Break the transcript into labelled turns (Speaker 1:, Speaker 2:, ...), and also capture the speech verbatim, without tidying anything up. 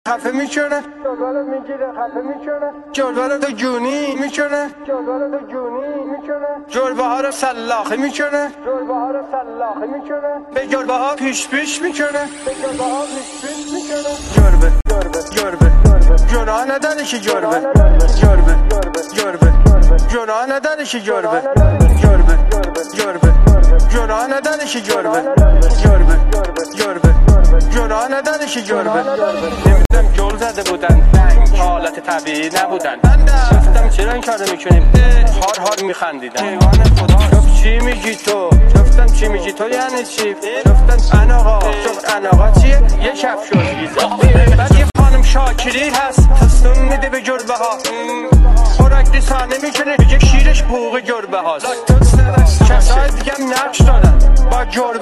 Speaker 1: خفه میکنه،
Speaker 2: جلوه میگیره خفه میکنه،
Speaker 1: جلوه تو جونی میکنه،
Speaker 2: جلوه تو جونی میکنه،
Speaker 1: جلوه ها رو سلاخی میکنه،
Speaker 2: جلوه ها رو سلاخی میکنه،
Speaker 1: به جلوه ها پیش پیش میکنه،
Speaker 2: به جلوه ها پیش پیش میکنه.
Speaker 1: جربه
Speaker 2: جربه
Speaker 1: جربه
Speaker 2: جربه
Speaker 1: جناح نداره که جربه
Speaker 2: نداره که
Speaker 1: جربه
Speaker 2: جربه
Speaker 1: جربه جناح نداره که جربه جربه جربه جناح نداره که جربه جربه جربه جناح نداره که جربه. نمیدونم جل زده بودن حالت طبیعی نبودن، گفتم چرا این کارو میکنیم، هار هار میخندیدن. حیوان خدا گفت چی میگی تو، گفتم چی میگی تو یعنی چی، گفتم اناقا، گفت اناقا چیه، یه کفشوزی. بعد یه خانم شاکری هست تستون میده به گربه ها، خوراک دیسانه میکنه میگه شیرش بوق گربه هاست. کسای دیگه هم نقش دارن با گربه